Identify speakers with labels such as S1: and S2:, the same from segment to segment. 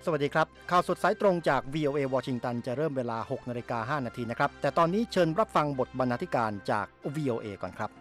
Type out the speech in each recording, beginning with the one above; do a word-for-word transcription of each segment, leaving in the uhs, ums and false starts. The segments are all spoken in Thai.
S1: สวัสดีครับข่าวสดสายตรงจาก วี โอ เอ วอชิงตันจะเริ่มเวลา หกนาฬิกาห้านาทีนะครับแต่ตอนนี้เชิญรับฟังบทบรรณาธิการจาก วี โอ เอ ก่อนครับ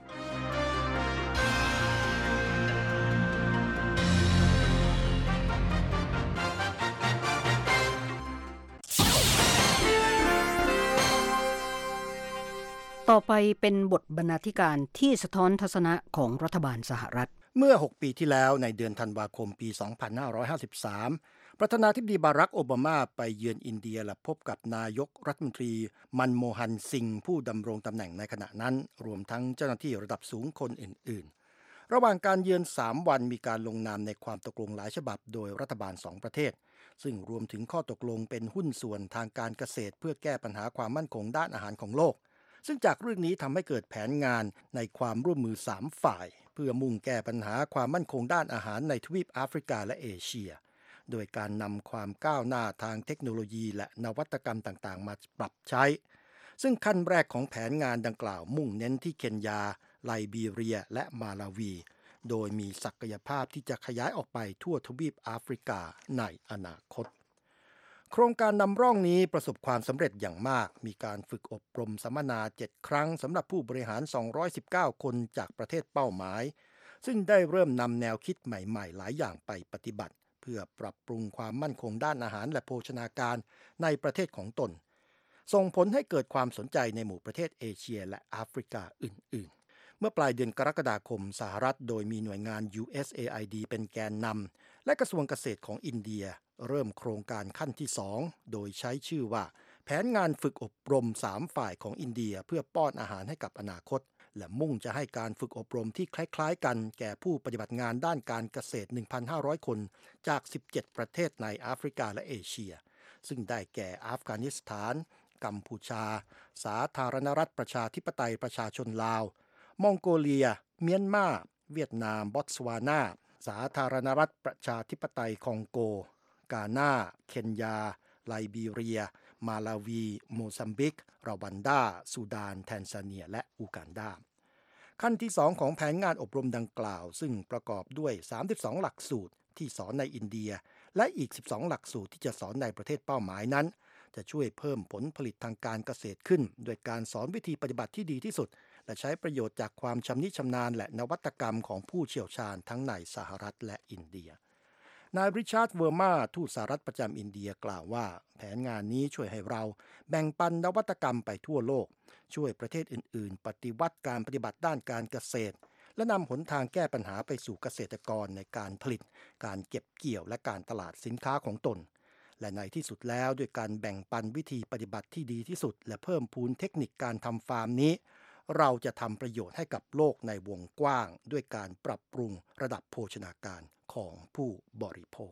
S2: ต่อไปเป็นบทบรรณาธิการที่สะท้อนทัศนะของรัฐบาลสหรัฐ
S1: เมื่อหกปีที่แล้วในเดือนธันวาคมปีสองพันห้าร้อยห้าสิบสามประธานาธิบดีบารักโอบามาไปเยือนอินเดียและพบกับนายกรัฐมนตรีมันโมฮันซิงห์ผู้ดำรงตำแหน่งในขณะนั้นรวมทั้งเจ้าหน้าที่ระดับสูงคนอื่นๆระหว่างการเยือนสามวันมีการลงนามในความตกลงหลายฉบับโดยรัฐบาลสองประเทศซึ่งรวมถึงข้อตกลงเป็นหุ้นส่วนทางการเกษตรเพื่อแก้ปัญหาความมั่นคงด้านอาหารของโลกซึ่งจากเรื่องนี้ทำให้เกิดแผนงานในความร่วมมือสามฝ่ายเพื่อมุ่งแก้ปัญหาความมั่นคงด้านอาหารในทวีปแอฟริกาและเอเชียโดยการนำความก้าวหน้าทางเทคโนโลยีและนวัตกรรมต่างๆมาปรับใช้ซึ่งขั้นแรกของแผนงานดังกล่าวมุ่งเน้นที่เคนยาไลบีเรียและมาลาวีโดยมีศักยภาพที่จะขยายออกไปทั่วทวีปแอฟริกาในอนาคตโครงการนำร่องนี้ประสบความสำเร็จอย่างมากมีการฝึกอบรมสัมมนาเจ็ดครั้งสำหรับผู้บริหารสองร้อยสิบเก้าคนจากประเทศเป้าหมายซึ่งได้เริ่มนำแนวคิดใหม่ๆหลายอย่างไปปฏิบัติเพื่อปรับปรุงความมั่นคงด้านอาหารและโภชนาการในประเทศของตนส่งผลให้เกิดความสนใจในหมู่ประเทศเอเชียและแอฟริกาอื่นๆเมื่อปลายเดือนกรกฎาคมสหรัฐโดยมีหน่วยงาน ยู เอส เอ ไอ ดี เป็นแกนนำและกระทรวงเกษตรของอินเดียเริ่มโครงการขั้นที่สองโดยใช้ชื่อว่าแผนงานฝึกอบรมสามฝ่ายของอินเดียเพื่อป้อนอาหารให้กับอนาคตและมุ่งจะให้การฝึกอบรมที่คล้ายๆกันแก่ผู้ปฏิบัติงานด้านการเกษตร หนึ่งพันห้าร้อย คนจากสิบเจ็ดประเทศในแอฟริกาและเอเชียซึ่งได้แก่อัฟกานิสถานกัมพูชาสาธารณรัฐประชาธิปไตยประชาชนลาวมองโกเลียเมียนมาเวียดนามบอตสวานาสาธารณรัฐประชาธิปไตยคองโกกานาเคนยาไลบีเรียมาลาวีโมซัมบิกรวันดาซูดานแทนซาเนียและอูกันดาขั้นที่สองของแผนงานอบรมดังกล่าวซึ่งประกอบด้วยสามสิบสองหลักสูตรที่สอนในอินเดียและอีกสิบสองหลักสูตรที่จะสอนในประเทศเป้าหมายนั้นจะช่วยเพิ่มผลผลิตทางการเกษตรขึ้นโดยการสอนวิธีปฏิบัติที่ดีที่สุดและใช้ประโยชน์จากความชำนิชำนาญและนวัตกรรมของผู้เชี่ยวชาญทั้งในสหรัฐและอินเดียนายริชาร์ดเวอร์มาทูตสหรัฐประจำอินเดียกล่าวว่าแผนงานนี้ช่วยให้เราแบ่งปันนวัตกรรมไปทั่วโลกช่วยประเทศอื่นๆปฏิวัติการปฏิบัติด้านการเกษตรและนำหนทางแก้ปัญหาไปสู่เกษตรกรในการผลิตการเก็บเกี่ยวและการตลาดสินค้าของตนและในที่สุดแล้วด้วยการแบ่งปันวิธีปฏิบัติที่ดีที่สุดและเพิ่มพูนเทคนิคการทำฟาร์มนี้เราจะทำประโยชน์ให้กับโลกในวงกว้างด้วยการปรับปรุงระดับโภชนาการของผู้บริโภค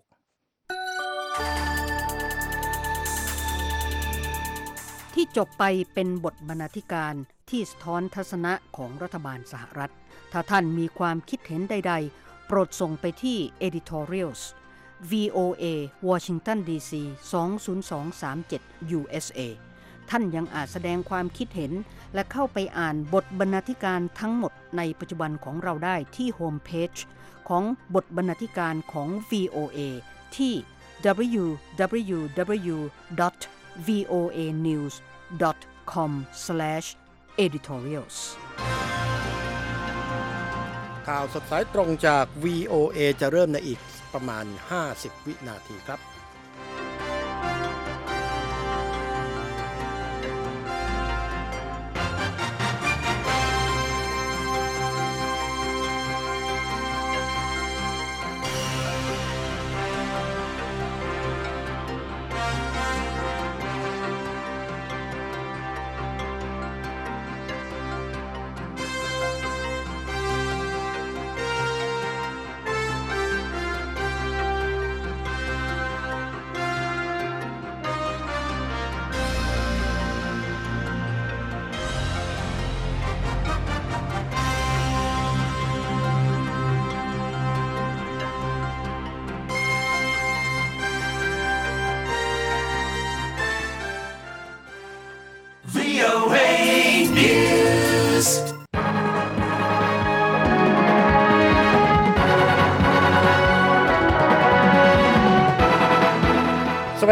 S2: ที่จบไปเป็นบทบรรณาธิการที่สะท้อนทัศนะของรัฐบาลสหรัฐถ้าท่านมีความคิดเห็นใดๆโปรดส่งไปที่ editorials วี โอ เอ Washington ดี ซี สอง ศูนย์ สอง สาม เจ็ด ยู เอส เอ ท่านยังอาจแสดงความคิดเห็นและเข้าไปอ่านบทบรรณาธิการทั้งหมดในปัจจุบันของเราได้ที่โฮมเพจของบทบรรณาธิการของ วี โอ เอ ที่ ดับเบิลยู ดับเบิลยู ดับเบิลยู ดอท วี โอ เอ นิวส์ ดอท คอม สแลช เอดิทอเรียลส์
S1: ข่าวสดสายตรงจาก วี โอ เอ จะเริ่มในอีกประมาณห้าสิบวินาทีครับ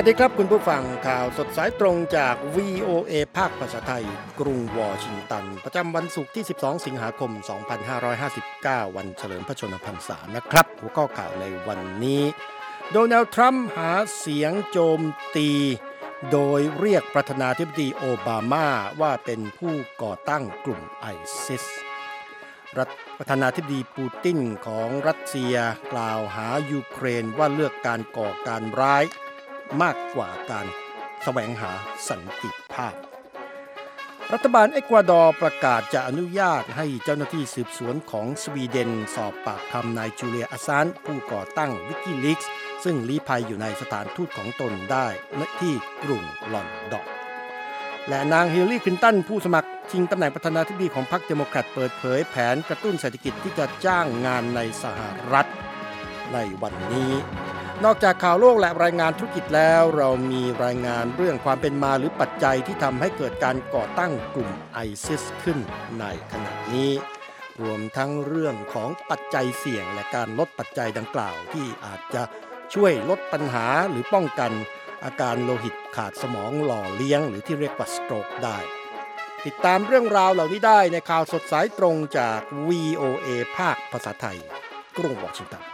S1: วัสดีครับคุณผู้ฟังข่าวสดสายตรงจาก วี โอ เอ ภาคภาษาไทยกรุงวอชิงตันประจำวันศุกร์ที่สิบสองสิงหาคมสองพันห้าร้อยห้าสิบเก้าวันเฉลิมพระชนมพรรษานะครับหัวข้อข่าวในวันนี้โดนัลด์ทรัมป์หาเสียงโจมตีโดยเรียกประธานาธิบดีโอบามาว่าเป็นผู้ก่อตั้งกลุ่มไอซิสรัฐประธานาธิบดีปูตินของรัสเซียกล่าวหายูเครนว่าเลือกการก่อการร้ายมากกว่าการแสวงหาสันติภาพรัฐบาลเอกวาดอร์ประกาศจะอนุญาตให้เจ้าหน้าที่สืบสวนของสวีเดนสอบปากคำนายจูเลียอาซานผู้ก่อตั้งวิกิลีกส์ซึ่งลี้ภัยอยู่ในสถานทูตของตนได้ที่กรุงลอนดอนและนางฮิลลารีคลินตันผู้สมัครชิงตำแหน่งประธานาธิบดีของพรรคเดโมแครตเปิดเผยแผนกระตุ้นเศรษฐกิจที่จะจ้างงานในสหรัฐในวันนี้นอกจากข่าวโลกและรายงานธุรกิจแล้วเรามีรายงานเรื่องความเป็นมาหรือปัจจัยที่ทำให้เกิดการก่อตั้งกลุ่มไอซิสขึ้นในขณะนี้รวมทั้งเรื่องของปัจจัยเสี่ยงและการลดปัจจัยดังกล่าวที่อาจจะช่วยลดปัญหาหรือป้องกันอาการโลหิตขาดสมองหล่อเลี้ยงหรือที่เรียกว่าสโตรกได้ติดตามเรื่องราวเหล่านี้ได้ในข่าวสดสายตรงจาก วี โอ เอ ภาคภาษาไทยกรุงวอชิงตัน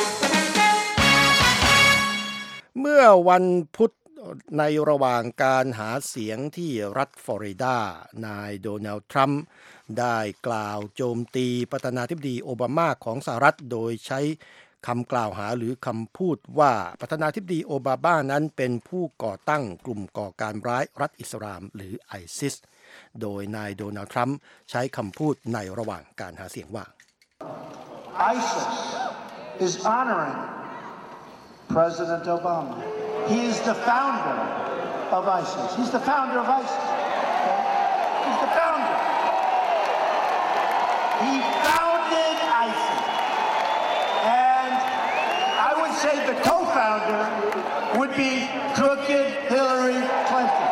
S1: เมื่อวันพุธในระหว่างการหาเสียงที่รัฐฟลอริดานายโดนัลด์ทรัมป์ได้กล่าวโจมตีประธานาธิบดีโอบามาของสหรัฐโดยใช้คำกล่าวหาหรือคำพูดว่าประธานาธิบดีโอบามานั้นเป็นผู้ก่อตั้งกลุ่มก่อการร้ายรัฐอิสลามหรือไอซิสโดยนายโดนัลด์ทรัมป์ใช้คำพูดในระหว่างการหาเสียงว่า
S3: ISIS is honoring President Obama. He is the founder of ISIS. He's the founder of ISIS. Okay? He's the founder. He founded ISIS. And I would say the co-founder would be crooked Hillary Clinton.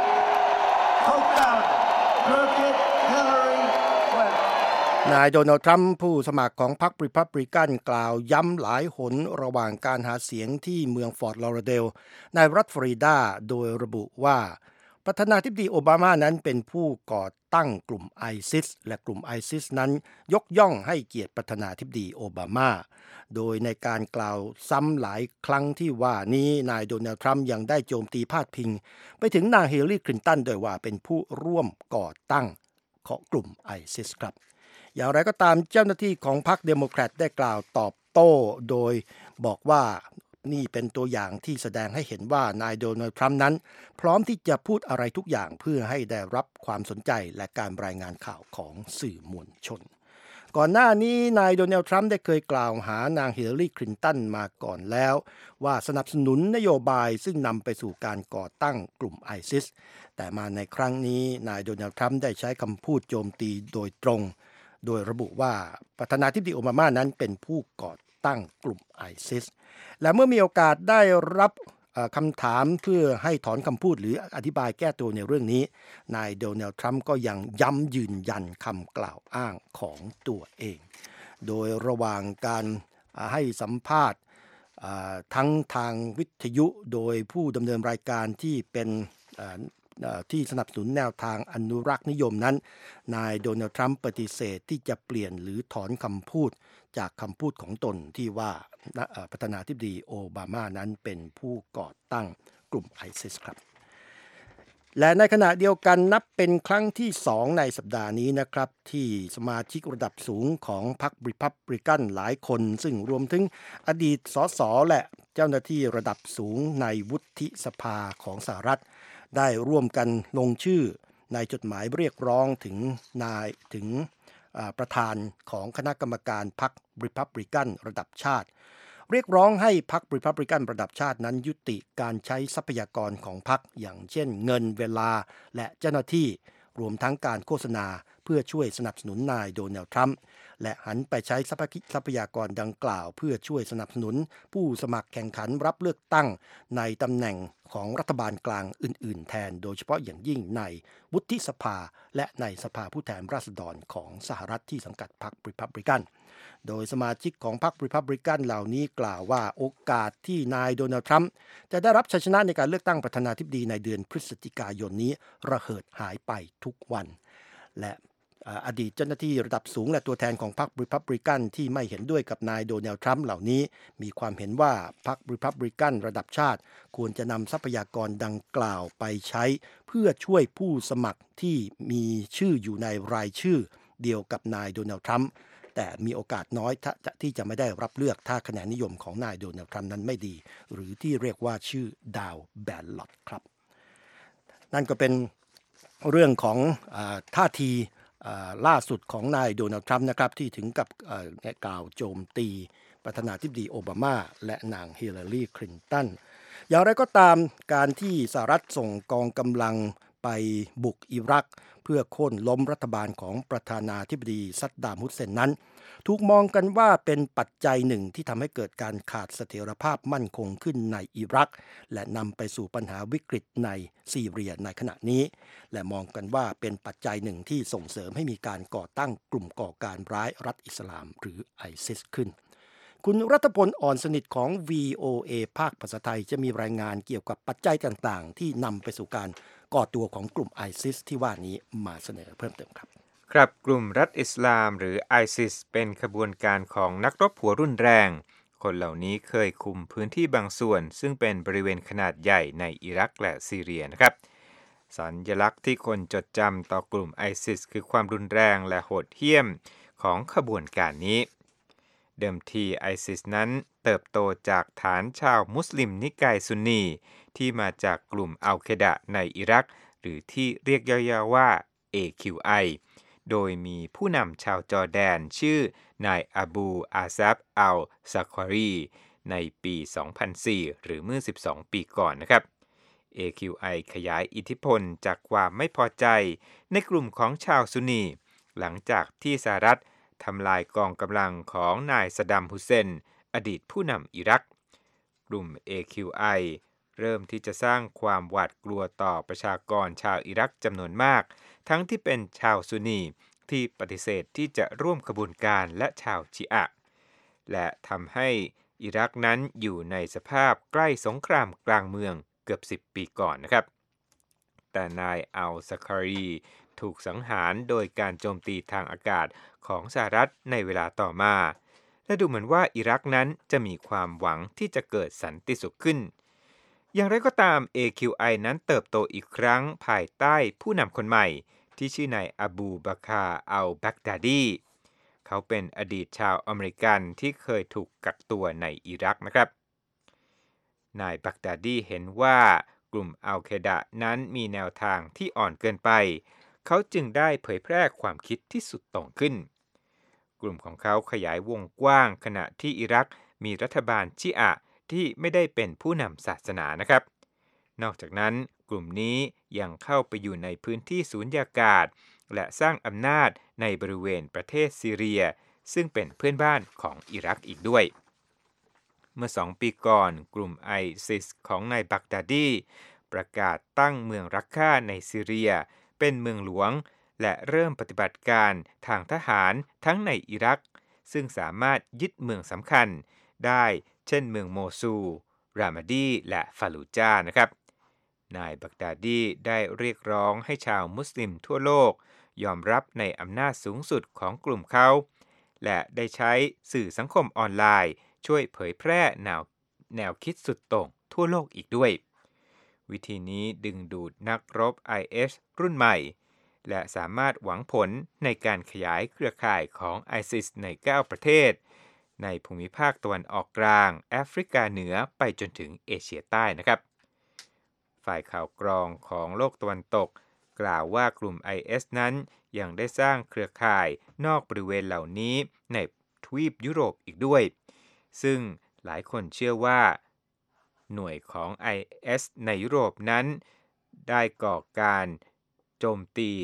S3: Co-founder, crooked Hillary Clinton.
S1: นายโดนัลด์ทรัมป์ผู้สมัครของพรรครีพับลิกันกล่าวย้ำหลายหนระหว่างการหาเสียงที่เมืองฟอร์ตลอราเดลในรัฐฟลอริดาโดยระบุว่าประธานาธิบดีโอบามานั้นเป็นผู้ก่อตั้งกลุ่มไอซิสและกลุ่มไอซิสนั้นยกย่องให้เกียรติประธานาธิบดีโอบามาโดยในการกล่าวซ้ำหลายครั้งที่ว่านี้นายโดนัลด์ทรัมป์ยังได้โจมตีพาดพิงไปถึงนางฮิลลารีคลินตันโดยว่าเป็นผู้ร่วมก่อตั้งของกลุ่มไอซิสครับอย่างไรก็ตามเจ้าหน้าที่ของพรรคเดโมแครตได้กล่าวตอบโต้โดยบอกว่านี่เป็นตัวอย่างที่แสดงให้เห็นว่านายโดนัลด์ทรัมป์นั้นพร้อมที่จะพูดอะไรทุกอย่างเพื่อให้ได้รับความสนใจและการรายงานข่าวของสื่อมวลชนก่อนหน้านี้นายโดนัลด์ทรัมป์ได้เคยกล่าวหานางฮิลลารีคลินตันมาก่อนแล้วว่าสนับสนุนนโยบายซึ่งนำไปสู่การก่อตั้งกลุ่มไอซิสแต่มาในครั้งนี้นายโดนัลด์ทรัมป์ได้ใช้คำพูดโจมตีโดยตรงโดยระบุว่าประธานาธิบดีโอบามานั้นเป็นผู้ก่อตั้งกลุ่มไอซิสและเมื่อมีโอกาสได้รับคำถามเพื่อให้ถอนคำพูดหรืออธิบายแก้ตัวในเรื่องนี้นายโดนัลด์ทรัมป์ก็ยังย้ำยืนยันคำกล่าวอ้างของตัวเองโดยระหว่างการให้สัมภาษณ์ทั้งทางวิทยุโดยผู้ดำเนินรายการที่เป็นที่สนับสนุนแนวทางอนุรักษ์นิยมนั้นนายโดนัลด์ทรัมป์ปฏิเสธที่จะเปลี่ยนหรือถอนคำพูดจากคำพูดของตนที่ว่าประธานาธิบดีโอบามานั้นเป็นผู้ก่อตั้งกลุ่มไอซิสครับและในขณะเดียวกันนับเป็นครั้งที่สองในสัปดาห์นี้นะครับที่สมาชิกระดับสูงของพรรครีพับลิกันหลายคนซึ่งรวมถึงอดีตสสและเจ้าหน้าที่ระดับสูงในวุฒิสภาของสหรัฐได้ร่วมกันลงชื่อในจดหมายเรียกร้องถึงนายถึงประธานของคณะกรรมการพรรครีพับลิกันระดับชาติเรียกร้องให้พรรครีพับลิกันระดับชาตินั้นยุติการใช้ทรัพยากรของพรรคอย่างเช่นเงินเวลาและเจ้าหน้าที่รวมทั้งการโฆษณาเพื่อช่วยสนับสนุนนายโดนัลด์ทรัมป์และหันไปใช้ทรัพยากรดังกล่าวเพื่อช่วยสนับสนุนผู้สมัครแข่งขันรับเลือกตั้งในตำแหน่งของรัฐบาลกลางอื่นๆแทนโดยเฉพาะอย่างยิ่งในวุฒิสภาและในสภาผู้แทนราษฎรของสหรัฐที่สังกัดพรรครีพับลิกันโดยสมาชิกของพรรครีพับลิกันเหล่านี้กล่าวว่าโอกาสที่นายโดนัลด์ทรัมป์จะได้รับชัยชนะในการเลือกตั้งประธานาธิบดีในเดือนพฤศจิกายนนี้ระเหิดหายไปทุกวันและอดีตเจ้าหน้าที่ระดับสูงและตัวแทนของพรรครีพับลิกันที่ไม่เห็นด้วยกับนายโดนัลด์ทรัมป์เหล่านี้มีความเห็นว่าพรรครีพับลิกันระดับชาติควรจะนำทรัพยากรดังกล่าวไปใช้เพื่อช่วยผู้สมัครที่มีชื่ออยู่ในรายชื่อเดียวกับนายโดนัลด์ทรัมป์แต่มีโอกาสน้อยที่จะไม่ได้รับเลือกถ้าคะแนนนิยมของนายโดนัลด์ทรัมป์นั้นไม่ดีหรือที่เรียกว่าชื่อดาวแบลล็อตครับนั่นก็เป็นเรื่องของอ่าท่าทีล่าสุดของนายโดนัลด์ทรัมป์นะครับที่ถึงกับกล่าวโจมตีประธานาธิบดีโอบามาและนางฮิลลารีคลินตันอย่างไรก็ตามการที่สหรัฐส่งกองกำลังไปบุกอิรักเพื่อโค่นล้มรัฐบาลของประธานาธิบดีซัดดามฮุสเซนนั้นถูกมองกันว่าเป็นปัจจัยหนึ่งที่ทำให้เกิดการขาดเสถียรภาพมั่นคงขึ้นในอิรักและนำไปสู่ปัญหาวิกฤตในซีเรียในขณะนี้และมองกันว่าเป็นปัจจัยหนึ่งที่ส่งเสริมให้มีการก่อตั้งกลุ่มก่อการร้ายรัฐอิสลามหรือไอซิสขึ้นคุณรัฐพลอ่อนสนิทของ วี โอ เอ ภาคภาษาไทยจะมีรายงานเกี่ยวกับปัจจัยต่างๆที่นำไปสู่การก่อตัวของกลุ่มไอซิสที่ว่านี้มาเสนอเพิ่มเติมครับ
S4: ครับกลุ่มรัฐอิสลามหรือ ไอซิส เป็นขบวนการของนักรบหัวรุนแรงคนเหล่านี้เคยคุมพื้นที่บางส่วนซึ่งเป็นบริเวณขนาดใหญ่ในอิรักและซีเรียนะครับสัญลักษณ์ที่คนจดจำต่อกลุ่ม ไอซิส คือความรุนแรงและโหดเหี้ยมของขบวนการนี้เดิมที ไอซิส นั้นเติบโตจากฐานชาวมุสลิมนิกายซุนนีที่มาจากกลุ่มอัลเคดะในอิรักหรือที่เรียกย่อๆว่า เอ คิว ไอ โดยมีผู้นำชาวจอร์แดนชื่อนายอบูอาซับอัลซักวารีในปี สองพันสี่ หรือเมื่อ สิบสอง ปีก่อนนะครับ เอ คิว ไอ ขยายอิทธิพลจากความไม่พอใจในกลุ่มของชาวซุนนีหลังจากที่สหรัฐทำลายกองกำลังของนายซัดดัมฮุสเซนอดีตผู้นำอิรักกลุ่ม เอ คิว ไอ เริ่มที่จะสร้างความหวาดกลัวต่อประชากรชาวอิรักจำนวนมากทั้งที่เป็นชาวซุนนีที่ปฏิเสธที่จะร่วมขบวนการและชาวชิอะห์และทำให้อิรักนั้นอยู่ในสภาพใกล้สงครามกลางเมืองเกือบสิบปีก่อนนะครับแต่นายอัลซักวารีถูกสังหารโดยการโจมตีทางอากาศของสหรัฐในเวลาต่อมาและดูเหมือนว่าอิรักนั้นจะมีความหวังที่จะเกิดสันติสุขขึ้นอย่างไรก็ตาม เอ คิว ไอ นั้นเติบโตอีกครั้งภายใต้ผู้นำคนใหม่ที่ชื่อนายอบูบักาอัลบักดาดีเขาเป็นอดีตชาวอเมริกันที่เคยถูกกักตัวในอิรักนะครับนายบักดาดีเห็นว่ากลุ่มอัลเคดะนั้นมีแนวทางที่อ่อนเกินไปเขาจึงได้เผยแพร่ความคิดที่สุดโต่งขึ้นกลุ่มของเขาขยายวงกว้างขณะที่อิรักมีรัฐบาลชิอะห์ที่ไม่ได้เป็นผู้นำศาสนานะครับนอกจากนั้นกลุ่มนี้ยังเข้าไปอยู่ในพื้นที่สูญญากาศและสร้างอำนาจในบริเวณประเทศซีเรียซึ่งเป็นเพื่อนบ้านของอิรักอีกด้วยเมื่อสองปีก่อนกลุ่ม ไอซิส ของนายบักดาดีประกาศตั้งเมืองรักค่าในซีเรียเป็นเมืองหลวงและเริ่มปฏิบัติการทางทหารทั้งในอิรักซึ่งสามารถยึดเมืองสำคัญได้เช่นเมืองโมซูลรามาดีและฟาลูจานะครับนายบักดาดีได้เรียกร้องให้ชาวมุสลิมทั่วโลกยอมรับในอำนาจสูงสุดของกลุ่มเขาและได้ใช้สื่อสังคมออนไลน์ช่วยเผยแพร่แนวแนวคิดสุดโต่งทั่วโลกอีกด้วยวิธีนี้ดึงดูดนักรบ ไอ เอส รุ่นใหม่และสามารถหวังผลในการขยายเครือข่ายของ ไอซิส ในเก้าประเทศในภูมิภาคตะวันออกกลางแอฟริกาเหนือไปจนถึงเอเชียใต้นะครับฝ่ายข่าวกรองของโลกตะวันตกกล่าวว่ากลุ่ม ไอ เอส นั้นยังได้สร้างเครือข่ายนอกบริเวณเหล่านี้ในทวีปยุโรปอีกด้วยซึ่งหลายคนเชื่อว่าหน่วยของ ไอ เอส ในยุโรปนั้นได้ก่อการโจมตี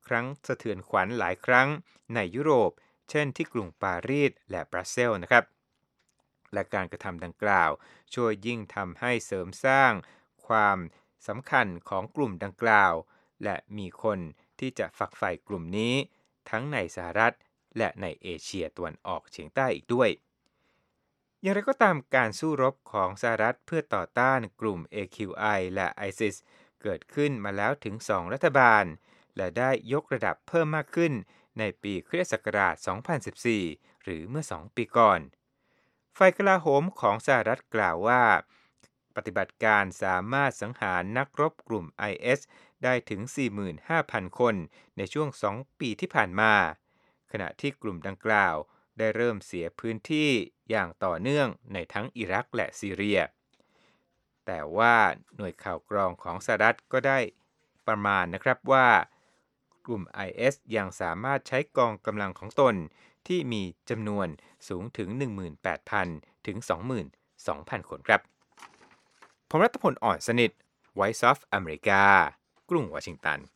S4: ครั้งสะเทือนขวัญหลายครั้งในยุโรปเช่นที่กรุงปารีสและบรัสเซลส์นะครับและการกระทำดังกล่าวช่วยยิ่งทำให้เสริมสร้างความสำคัญของกลุ่มดังกล่าวและมีคนที่จะฝักใฝ่กลุ่มนี้ทั้งในสหรัฐและในเอเชียตะวันออกเฉียงใต้อีกด้วยอย่างไรก็ตามการสู้รบของสหรัฐเพื่อต่อต้านกลุ่ม เอ คิว ไอ และ ไอซิส เกิดขึ้นมาแล้วถึงสองรัฐบาลและได้ยกระดับเพิ่มมากขึ้นในปีคริสตศักราช สองพันสิบสี่ หรือเมื่อสองปีก่อนฝ่ายกลาโหมของสหรัฐกล่าวว่าปฏิบัติการสามารถสังหารนักรบกลุ่ม ไอ เอส ได้ถึง สี่หมื่นห้าพัน คนในช่วงสองปีที่ผ่านมาขณะที่กลุ่มดังกล่าวได้เริ่มเสียพื้นที่อย่างต่อเนื่องในทั้งอิรักและซีเรียแต่ว่าหน่วยข่าวกรองของสหรัฐก็ได้ประมาณนะครับว่ากลุ่ม ไอ เอส ยังสามารถใช้กองกำลังของตนที่มีจำนวนสูงถึง หนึ่งหมื่นแปดพัน ถึง สองหมื่นสองพัน คนครับผมรัตพลอ่อนสนิท Voice of America กรุงวอชิงตัน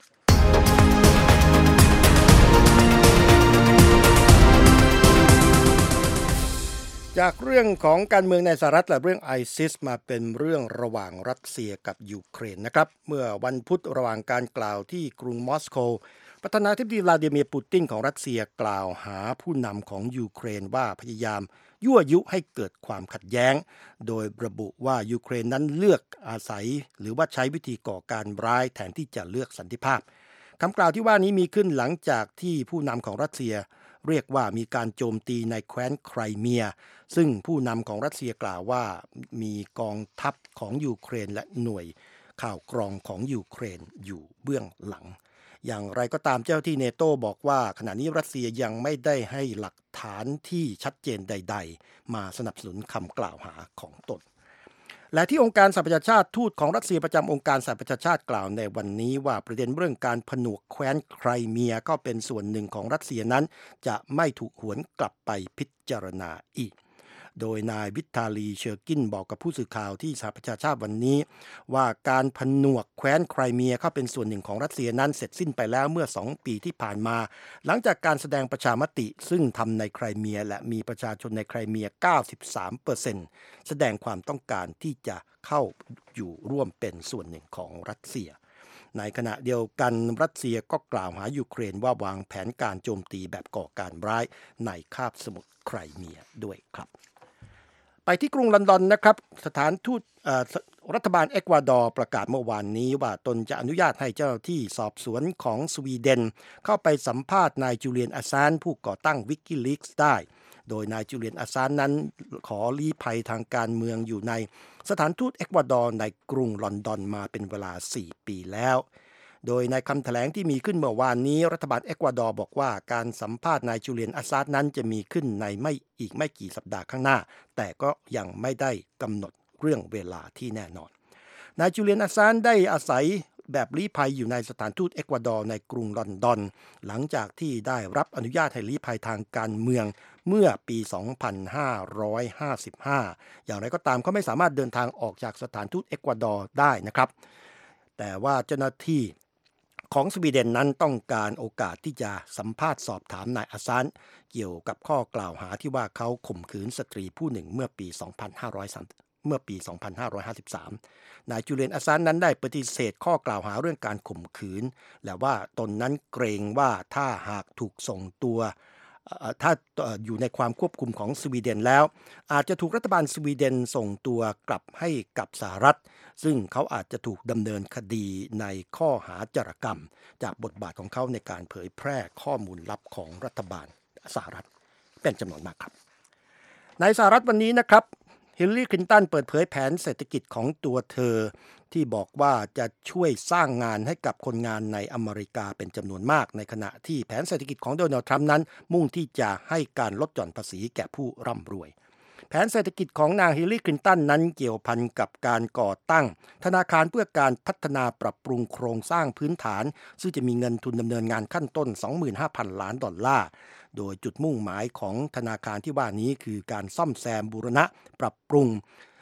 S1: จากเรื่องของการเมืองในสหรัฐและเรื่องไอซิสมาเป็นเรื่องระหว่างรัสเซียกับยูเครนนะครับเมื่อวันพุธระหว่างการกล่าวที่กรุงมอสโกประธานาธิบดีวลาดิเมียร์ปูตินของรัสเซียกล่าวหาผู้นำของยูเครนว่าพยายามยั่วยุให้เกิดความขัดแย้งโดยระบุว่ายูเครนนั้นเลือกอาศัยหรือว่าใช้วิธีก่อการร้ายแทนที่จะเลือกสันติภาพคำกล่าวที่ว่านี้มีขึ้นหลังจากที่ผู้นำของรัสเซียเรียกว่ามีการโจมตีในแคว้นไครเมียซึ่งผู้นำของรัสเซียกล่าวว่ามีกองทัพของยูเครนและหน่วยข่าวกรองของยูเครนอยู่เบื้องหลังอย่างไรก็ตามเจ้าที่เนโตบอกว่าขณะนี้รัสเซียยังไม่ได้ให้หลักฐานที่ชัดเจนใดๆมาสนับสนุนคำกล่าวหาของตนและที่องค์การสหประชาชาติทูตของรัสเซียประจำองค์การสหประชาชาติกล่าวในวันนี้ว่าประเด็นเรื่องการผนวกแคว้นไครเมียก็เป็นส่วนหนึ่งของรัสเซียนั้นจะไม่ถูกหวนกลับไปพิจารณาอีกโดยนายวิทาลีเชอร์กินบอกกับผู้สื่อข่าวที่สหประชาชาติวันนี้ว่าการผนวกแคว้นไครเมียเข้าเป็นส่วนหนึ่งของรัสเซียนั้นเสร็จสิ้นไปแล้วเมื่อสองปีที่ผ่านมาหลังจากการแสดงประชามติซึ่งทำในไครเมียและมีประชาชนในไครเมีย เก้าสิบสามเปอร์เซ็นต์ แสดงความต้องการที่จะเข้าอยู่ร่วมเป็นส่วนหนึ่งของรัสเซียในขณะเดียวกันรัสเซียก็กล่าวหายูเครนว่าวางแผนการโจมตีแบบก่อการร้ายในคาบสมุทรไครเมียด้วยครับไปที่กรุงลอนดอนนะครับสถานทูตรัฐบาลเอกวาดอร์ประกาศเมื่อวานนี้ว่าตนจะอนุญาตให้เจ้าหน้าที่สอบสวนของสวีเดนเข้าไปสัมภาษณ์นายจูเลียนอาซานผู้ก่อตั้งวิกิลีกส์ได้โดยนายจูเลียนอาซานนั้นขอลี้ภัยทางการเมืองอยู่ในสถานทูตเอกวาดอร์ในกรุงลอนดอนมาเป็นเวลาสี่ปีแล้วโดยในคำแถลงที่มีขึ้นเมื่อวานนี้รัฐบาลเอกวาดอร์บอกว่าการสัมภาษณ์นายจูเลียนอาซานนั้นจะมีขึ้นในไม่อีกไม่กี่สัปดาห์ข้างหน้าแต่ก็ยังไม่ได้กำหนดเรื่องเวลาที่แน่นอนนายจูเลียนอาซานได้อาศัยแบบลี้ภัยอยู่ในสถานทูตเอกวาดอร์ในกรุงลอนดอนหลังจากที่ได้รับอนุญาตให้ลี้ภัยทางการเมืองเมื่อปี สองพันห้าร้อยห้าสิบห้า อย่างไรก็ตามเขาไม่สามารถเดินทางออกจากสถานทูตเอกวาดอร์ได้นะครับแต่ว่าเจ้าหน้าที่ของสวีเดนนั้นต้องการโอกาสที่จะสัมภาษณ์สอบถามนายอาซานเกี่ยวกับข้อกล่าวหาที่ว่าเขาข่มขืนสตรีผู้หนึ่งเมื่อปี สองพันห้าร้อยสามสิบ เมื่อปี สองพันห้าร้อยห้าสิบสาม นายจูเลียนอาซานนั้นได้ปฏิเสธข้อกล่าวหาเรื่องการข่มขืนและว่าตนนั้นเกรงว่าถ้าหากถูกส่งตัวถ้าอยู่ในความควบคุมของสวีเดนแล้วอาจจะถูกรัฐบาลสวีเดนส่งตัวกลับให้กับสหรัฐซึ่งเขาอาจจะถูกดำเนินคดีในข้อหาจารกรรมจากบทบาทของเขาในการเผยแพร่ข้อมูลลับของรัฐบาลสหรัฐเป็นจำนวนมากครับในสหรัฐวันนี้นะครับฮิลลารี คลินตันเปิดเผยแผนเศรษฐกิจของตัวเธอที่บอกว่าจะช่วยสร้างงานให้กับคนงานในอเมริกาเป็นจำนวนมากในขณะที่แผนเศรษฐกิจของโดนัลด์ทรัมป์นั้นมุ่งที่จะให้การลดหย่อนภาษีแก่ผู้ร่ำรวยแผนเศรษฐกิจของนางฮิลลารี คลินตันนั้นเกี่ยวพันกับการก่อตั้งธนาคารเพื่อการพัฒนาปรับปรุงโครงสร้างพื้นฐานซึ่งจะมีเงินทุนดำเนินงานขั้นต้น สองหมื่นห้าพัน ล้านดอลลาร์โดยจุดมุ่งหมายของธนาคารที่ว่านี้คือการซ่อมแซมบูรณะปรับปรุง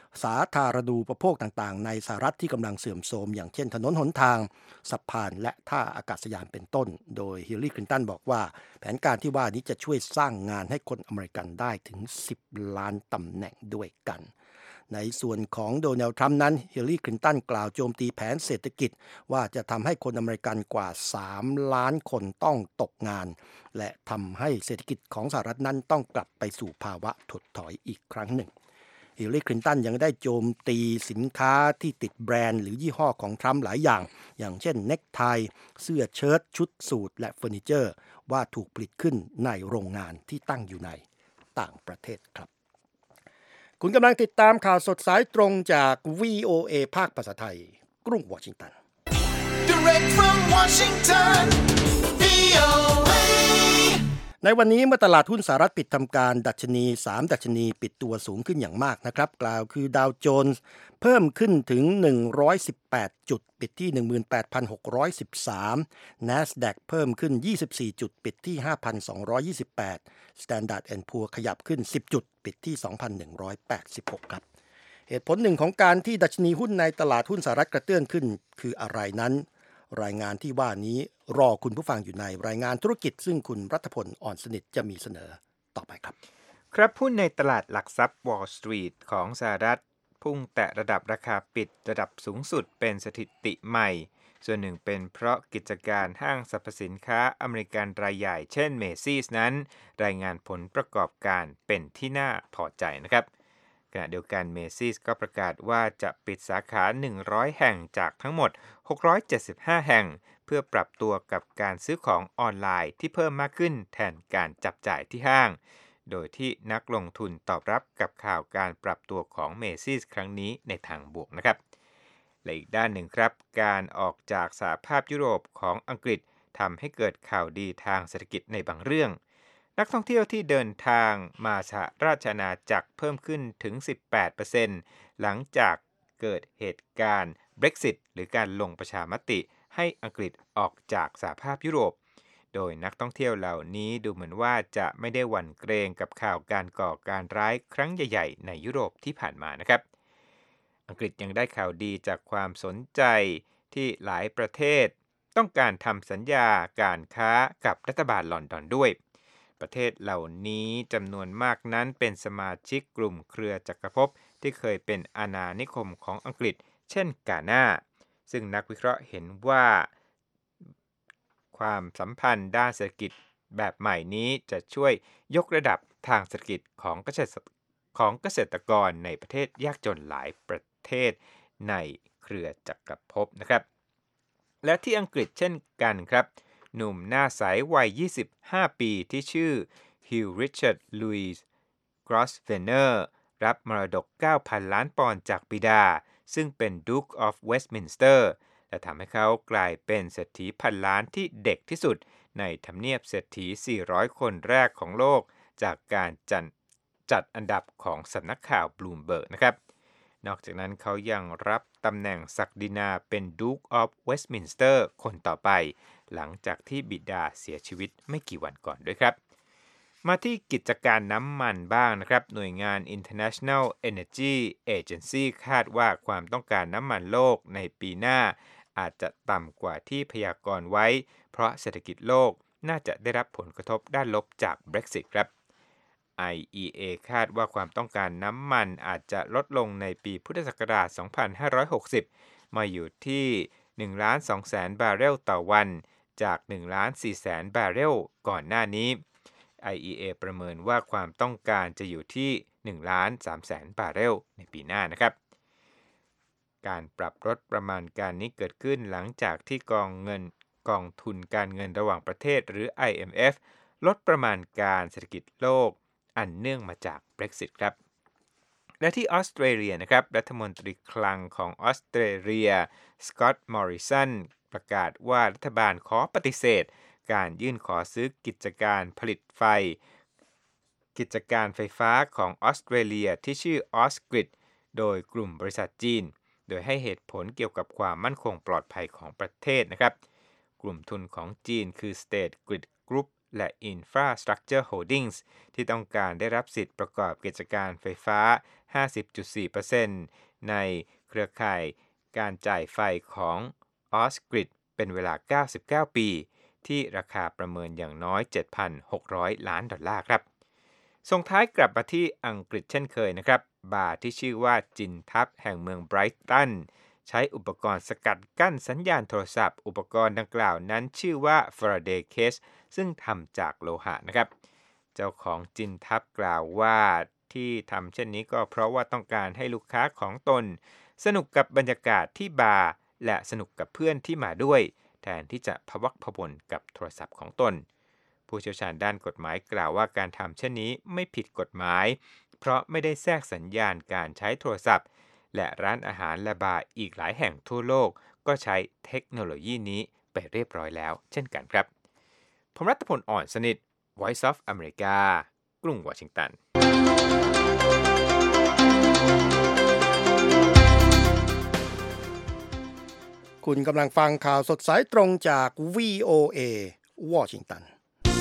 S1: สาธารณูปโภคต่างๆในสหรัฐที่กำลังเสื่อมโทรมอย่างเช่นถนนหนทางสะพานและท่าอากาศยานเป็นต้นโดยฮิลลารีคลินตันบอกว่าแผนการที่ว่านี้จะช่วยสร้างงานให้คนอเมริกันได้ถึงสิบล้านตำแหน่งด้วยกันในส่วนของโดนัลด์ทรัมป์นั้นฮิลลารีคลินตันกล่าวโจมตีแผนเศรษฐกิจว่าจะทำให้คนอเมริกันกว่าสามล้านคนต้องตกงานและทำให้เศรษฐกิจของสหรัฐนั้นต้องกลับไปสู่ภาวะถดถอยอีกครั้งหนึ่งฮิลลารีคลินตันยังได้โจมตีสินค้าที่ติดแบรนด์หรือยี่ห้อของทรัมป์หลายอย่างอย่างเช่นเน็กไทเสื้อเชิ้ตชุดสูทและเฟอร์นิเจอร์ว่าถูกผลิตขึ้นในโรงงานที่ตั้งอยู่ในต่างประเทศครับคุณกำลังติดตามข่าวสดสายตรงจาก วี โอ เอ ภาคภาษาไทยกรุงวอชิงตัน
S5: Direct from Washington วี โอ เอ
S1: ในวันนี้เมื่อตลาดหุ้นสหรัฐปิดทำการดัชนีสามดัชนีปิดตัวสูงขึ้นอย่างมากนะครับกล่าวคือดาวโจนส์เพิ่มขึ้นถึงหนึ่งร้อยสิบแปดจุดปิดที่ หนึ่งหมื่นแปดพันหกร้อยสิบสาม NASDAQ เพิ่มขึ้นยี่สิบสี่จุดปิดที่ ห้าพันสองร้อยยี่สิบแปด Standard แอนด์ Poor ขยับขึ้นสิบจุดปิดที่ สองพันหนึ่งร้อยแปดสิบหก ครับเหตุผลหนึ่งของการที่ดัชนีหุ้นในตลาดหุ้นสหรัฐกระเตื้องขึ้นคืออะไรนั้นรายงานที่ว่านี้รอคุณผู้ฟังอยู่ในรายงานธุรกิจซึ่งคุณรัฐพลอ่อนสนิทจะมีเสนอต่อไปครับ
S4: ครับหุ้นในตลาดหลักทรัพย์ Wall Street ของสหรัฐพุ่งแตะระดับราคาปิดระดับสูงสุดเป็นสถิติใหม่ส่วนหนึ่งเป็นเพราะกิจการห้างสรรพสินค้าอเมริกันรายใหญ่เช่น Macy's นั้นรายงานผลประกอบการเป็นที่น่าพอใจนะครับขณะเดียวกัน Macy's ก็ประกาศว่าจะปิดสาขาหนึ่งร้อยแห่งจากทั้งหมดหกร้อยเจ็ดสิบห้าแห่งเพื่อปรับตัวกับการซื้อของออนไลน์ที่เพิ่มมากขึ้นแทนการจับจ่ายที่ห้างโดยที่นักลงทุนตอบรับกับข่าวการปรับตัวของ Macy's ครั้งนี้ในทางบวกนะครับและอีกด้านหนึ่งครับการออกจากสหภาพยุโรปของอังกฤษทำให้เกิดข่าวดีทางเศรษฐกิจในบางเรื่องนักท่องเที่ยวที่เดินทางมาสหราชอาณาจักรเพิ่มขึ้นถึง สิบแปดเปอร์เซ็นต์ หลังจากเกิดเหตุการณ์ Brexit หรือการลงประชามติให้อังกฤษออกจากสหภาพยุโรปโดยนักท่องเที่ยวเหล่านี้ดูเหมือนว่าจะไม่ได้หวั่นเกรงกับข่าวการก่อการร้ายครั้งใหญ่ๆในยุโรปที่ผ่านมานะครับอังกฤษยังได้ข่าวดีจากความสนใจที่หลายประเทศต้องการทำสัญญาการค้ากับรัฐบาลลอนดอนด้วยประเทศเหล่านี้จำนวนมากนั้นเป็นสมาชิกกลุ่มเครือจักรภพที่เคยเป็นอาณานิคมของอังกฤษเช่นกานาซึ่งนักวิเคราะห์เห็นว่าความสัมพันธ์ด้านเศรษฐกิจแบบใหม่นี้จะช่วยยกระดับทางเศรษฐกิจของเกษตรของเกษตรกรในประเทศยากจนหลายประเทศในเครือจักรภพนะครับและที่อังกฤษเช่นกันครับหนุ่มหน้าใสวัยยี่สิบห้าปีที่ชื่อฮิลริชาร์ดลุยส์กรอสเฟเนอร์รับมรดก เก้าพัน ล้านปอนด์จากบิดาซึ่งเป็น Duke of Westminster และทำให้เขากลายเป็นเศรษฐีพันล้านที่เด็กที่สุดในทำเนียบเศรษฐีสี่ร้อยคนแรกของโลกจากการจัดจัดอันดับของสำนักข่าว Bloomberg นะครับนอกจากนั้นเขายังรับตำแหน่งศักดินาเป็น Duke of Westminster คนต่อไปหลังจากที่บิดาเสียชีวิตไม่กี่วันก่อนด้วยครับมาที่กิจการน้ำมันบ้างนะครับหน่วยงาน International Energy Agency คาดว่าความต้องการน้ำมันโลกในปีหน้าอาจจะต่ำกว่าที่พยากรณ์ไว้เพราะเศรษฐกิจโลกน่าจะได้รับผลกระทบด้านลบจาก Brexit ครับ ไอ อี เอ คาดว่าความต้องการน้ำมันอาจจะลดลงในปีพุทธศักราช สองพันห้าร้อยหกสิบ มาอยู่ที่ หนึ่งล้านสองแสน บาร์เรลต่อวันจาก หนึ่งล้านสี่แสน บาร์เรลก่อนหน้านี้ ไอ อี เอ ประเมินว่าความต้องการจะอยู่ที่ หนึ่งล้านสามแสน บาร์เรลในปีหน้านะครับการปรับลดประมาณการนี้เกิดขึ้นหลังจากที่กองเงินกองทุนการเงินระหว่างประเทศหรือ ไอ เอ็ม เอฟ ลดประมาณการเศรษฐกิจโลกอันเนื่องมาจาก Brexit ครับและที่ออสเตรเลียนะครับรัฐมนตรีคลังของออสเตรเลียสก็อตต์มอริสันประกาศว่ารัฐบาลขอปฏิเสธการยื่นขอซื้อกิจการผลิตไฟกิจการไฟฟ้าของออสเตรเลียที่ชื่อ Ausgrid โดยกลุ่มบริษัทจีนโดยให้เหตุผลเกี่ยวกับความมั่นคงปลอดภัยของประเทศนะครับกลุ่มทุนของจีนคือ State Grid Group และ Infrastructure Holdings ที่ต้องการได้รับสิทธิ์ประกอบกิจการไฟฟ้า ห้าสิบจุดสี่เปอร์เซ็นต์ ในเครือข่ายการจ่ายไฟของ Ausgrid เป็นเวลาเก้าสิบเก้าปีที่ราคาประเมินอย่างน้อย เจ็ดพันหกร้อย ล้านดอลลาร์ครับส่งท้ายกลับมาที่อังกฤษเช่นเคยนะครับบาร์ที่ชื่อว่าจินทับแห่งเมืองไบรตันใช้อุปกรณ์สกัดกั้นสัญญาณโทรศัพท์อุปกรณ์ดังกล่าวนั้นชื่อว่า Faraday Cage ซึ่งทำจากโลหะนะครับเจ้าของจินทับกล่าวว่าที่ทำเช่นนี้ก็เพราะว่าต้องการให้ลูกค้าของตนสนุกกับบรรยากาศที่บาร์และสนุกกับเพื่อนที่มาด้วยแทนที่จะพะวักพะวนกับโทรศัพท์ของตนผู้เชี่ยวชาญด้านกฎหมายกล่าวว่าการทำเช่นนี้ไม่ผิดกฎหมายเพราะไม่ได้แทรกสัญญาณการใช้โทรศัพท์และร้านอาหารและบาร์อีกหลายแห่งทั่วโลกก็ใช้เทคโนโลยีนี้ไปเรียบร้อยแล้วเช่นกันครับผมรัตพล อ่อนสนิท Voice of America กรุงวอชิงตัน
S1: คุณกำลังฟังข่าวสดสายตรงจาก วี โอ เอ วอชิงตัน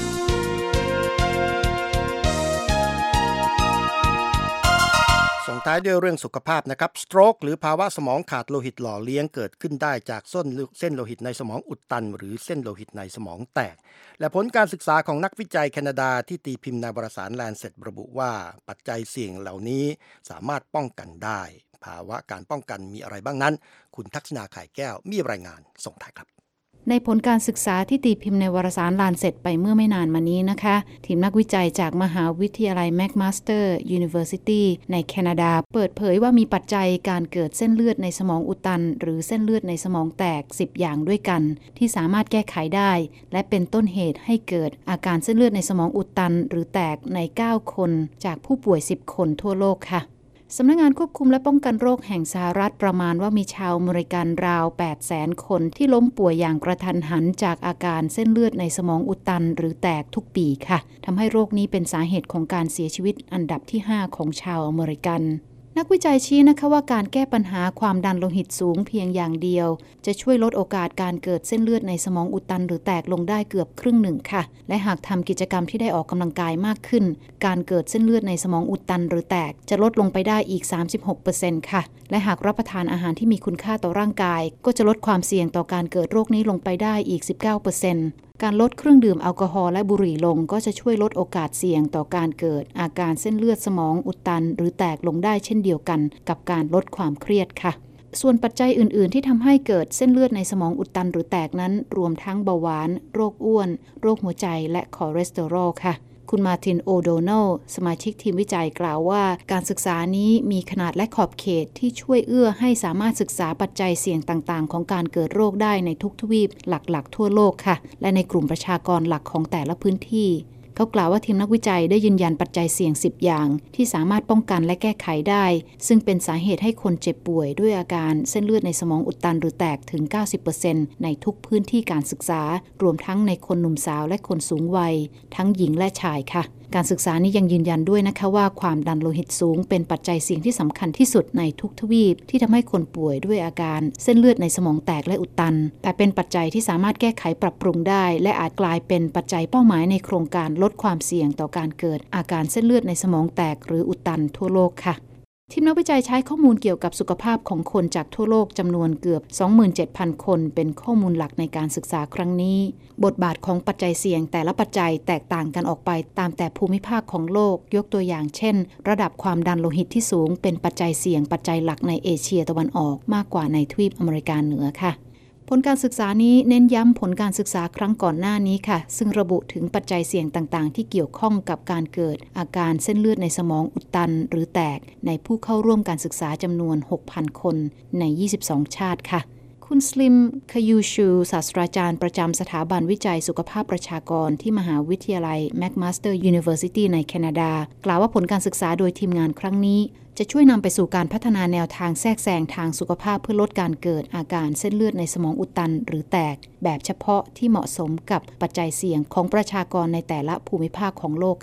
S1: ส่งท้ายด้วยเรื่องสุขภาพนะครับสโตรกหรือภาวะสมองขาดโลหิตหล่อเลี้ยงเกิดขึ้นได้จากเส้นเส้นโลหิตในสมองอุดตันหรือเส้นโลหิตในสมองแตกและผลการศึกษาของนักวิจัยแคนาดาที่ตีพิมพ์ในวารสาร Lancet ระบุว่าปัจจัยเสี่ยงเหล่านี้สามารถป้องกันได้ภาวะการป้องกันมีอะไรบ้างนั้นคุณทักษณาไข่แก้วมีรายงานส่งท้ายครับ
S6: ในผลการศึกษาที่ตีพิมพ์ในวารสาร Lancet ไปเมื่อไม่นานมานี้นะคะทีมนักวิจัยจากมหาวิทยาลัย McMaster University ในแคนาดาเปิดเผยว่ามีปัจจัยการเกิดเส้นเลือดในสมองอุดตันหรือเส้นเลือดในสมองแตกสิบอย่างด้วยกันที่สามารถแก้ไขได้และเป็นต้นเหตุให้เกิดอาการเส้นเลือดในสมองอุดตันหรือแตกในเก้าคนจากผู้ป่วยสิบคนทั่วโลกค่ะสำนักงานควบคุมและป้องกันโรคแห่งสหรัฐประมาณว่ามีชาวอเมริกันราว แปดแสน คนที่ล้มป่วยอย่างกระทันหันจากอาการเส้นเลือดในสมองอุดตันหรือแตกทุกปีค่ะทำให้โรคนี้เป็นสาเหตุของการเสียชีวิตอันดับที่ห้าของชาวอเมริกันนักวิจัยชี้นะคะว่าการแก้ปัญหาความดันโลหิตสูงเพียงอย่างเดียวจะช่วยลดโอกาสการเกิดเส้นเลือดในสมองอุดตันหรือแตกลงได้เกือบครึ่งหนึ่งค่ะและหากทำกิจกรรมที่ได้ออกกำลังกายมากขึ้นการเกิดเส้นเลือดในสมองอุดตันหรือแตกจะลดลงไปได้อีก สามสิบหกเปอร์เซ็นต์ ค่ะและหากรับประทานอาหารที่มีคุณค่าต่อร่างกายก็จะลดความเสี่ยงต่อการเกิดโรคนี้ลงไปได้อีก สิบเก้าเปอร์เซ็นต์การลดเครื่องดื่มแอลกอฮอล์และบุหรี่ลงก็จะช่วยลดโอกาสเสี่ยงต่อการเกิดอาการเส้นเลือดสมองอุดตันหรือแตกลงได้เช่นเดียวกันกับการลดความเครียดค่ะส่วนปัจจัยอื่นๆที่ทำให้เกิดเส้นเลือดในสมองอุดตันหรือแตกนั้นรวมทั้งเบาหวานโรคอ้วนโรคหัวใจและคอเลสเตอรอลค่ะคุณมาร์ติน โอโดนัลสมาชิกทีมวิจัยกล่าวว่าการศึกษานี้มีขนาดและขอบเขตที่ช่วยเอื้อให้สามารถศึกษาปัจจัยเสี่ยงต่างๆของการเกิดโรคได้ในทุกทวีปหลักๆทั่วโลกค่ะและในกลุ่มประชากรหลักของแต่ละพื้นที่เขากล่าวว่าทีมนักวิจัยได้ยืนยันปัจจัยเสี่ยงสิบอย่างที่สามารถป้องกันและแก้ไขได้ซึ่งเป็นสาเหตุให้คนเจ็บป่วยด้วยอาการเส้นเลือดในสมองอุดตันหรือแตกถึง เก้าสิบเปอร์เซ็นต์ ในทุกพื้นที่การศึกษารวมทั้งในคนหนุ่มสาวและคนสูงวัยทั้งหญิงและชายค่ะการศึกษานี้ยังยืนยันด้วยนะคะว่าความดันโลหิตสูงเป็นปัจจัยเสี่ยงที่สำคัญที่สุดในทุกทวีปที่ทำให้คนป่วยด้วยอาการเส้นเลือดในสมองแตกและอุดตันแต่เป็นปัจจัยที่สามารถแก้ไขปรับปรุงได้และอาจกลายเป็นปัจจัยเป้าหมายในโครงการลดความเสี่ยงต่อการเกิดอาการเส้นเลือดในสมองแตกหรืออุดตันทั่วโลกค่ะทีมนักวิจัยใช้ข้อมูลเกี่ยวกับสุขภาพของคนจากทั่วโลกจำนวนเกือบ สองหมื่นเจ็ดพัน คนเป็นข้อมูลหลักในการศึกษาครั้งนี้บทบาทของปัจจัยเสี่ยงแต่ละปัจจัยแตกต่างกันออกไปตามแต่ภูมิภาคของโลกยกตัวอย่างเช่นระดับความดันโลหิตที่สูงเป็นปัจจัยเสี่ยงปัจจัยหลักในเอเชียตะวันออกมากกว่าในทวีปอเมริกาเหนือค่ะผลการศึกษานี้เน้นย้ำผลการศึกษาครั้งก่อนหน้านี้ค่ะซึ่งระบุถึงปัจจัยเสี่ยงต่างๆที่เกี่ยวข้องกับการเกิดอาการเส้นเลือดในสมองอุดตันหรือแตกในผู้เข้าร่วมการศึกษาจำนวน หกพัน คนในยี่สิบสองชาติค่ะคุณสลิมคยูชูศาสตราจารย์ประจำสถาบันวิจัยสุขภาพประชากรที่มหาวิทยาลัย McMaster University ในแคนาดากล่าวว่าผลการศึกษาโดยทีมงานครั้งนี้จะช่วยนำไปสู่การพัฒนาแนวทางแทรกแซงทางสุขภาพเพื่อลดการเกิดอาการเส้นเลือดในสมองอุดตันหรือแตกแบบเฉพาะที่เหมาะสมกับปัจจัยเสี่ยงของประชากรในแต่ละภูมิภาคของโลกค่ะ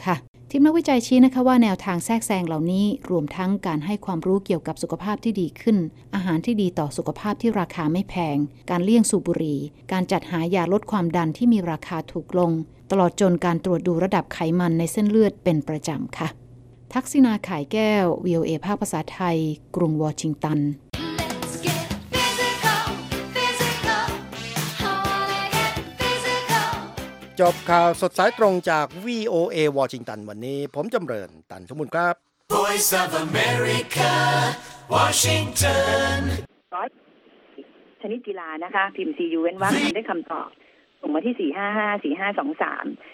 S6: ทีมนักวิจัยชี้นะคะว่าแนวทางแทรกแซงเหล่านี้รวมทั้งการให้ความรู้เกี่ยวกับสุขภาพที่ดีขึ้นอาหารที่ดีต่อสุขภาพที่ราคาไม่แพงการเลี่ยงสูบบุหรี่การจัดหายาลดความดันที่มีราคาถูกลงตลอดจนการตรวจดูระดับไขมันในเส้นเลือดเป็นประจำค่ะทักษิณาข่ายแก้ว วี โอ เอ ภาคภาษาไทยกรุงวอชิงตัน
S1: จบข่าวสดสายตรงจาก วี โอ เอ วอชิงตันวันนี้ผมจำเริญตันสมุนครับ
S5: Voice of America Washington
S7: ชนิดกีฬานะคะพิมพ์ ซี ยู เว้นวรรคได้คำตอบส่งมาที่สี่ห้าห้า สี่ห้าสองสาม